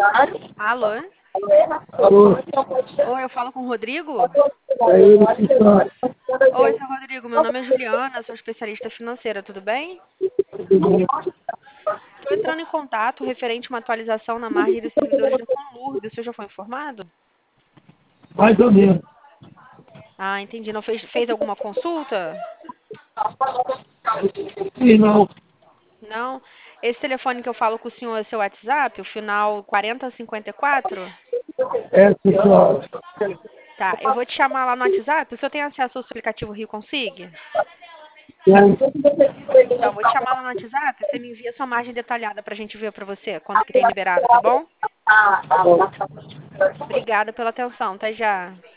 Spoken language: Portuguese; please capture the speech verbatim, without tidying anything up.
Alô? Alô? Oi, eu falo com o Rodrigo? É ele que fala. Oi, seu Rodrigo, meu nome é Juliana, sou especialista financeira, tudo bem? Estou entrando em contato referente a uma atualização na margem dos servidores do Conlurb. O senhor já foi informado? Mais ou menos. Ah, entendi. Não fez, fez alguma consulta? E não, Não? Esse telefone que eu falo com o senhor é seu WhatsApp, o final quarenta cinquenta e quatro? é pessoal. Tá, eu vou te chamar lá no WhatsApp. O senhor tem acesso ao seu aplicativo Rio Consig? Então, eu vou te chamar lá no WhatsApp. Você me envia sua margem detalhada pra gente ver pra você quanto que tem liberado, tá bom? Obrigada pela atenção. Até já.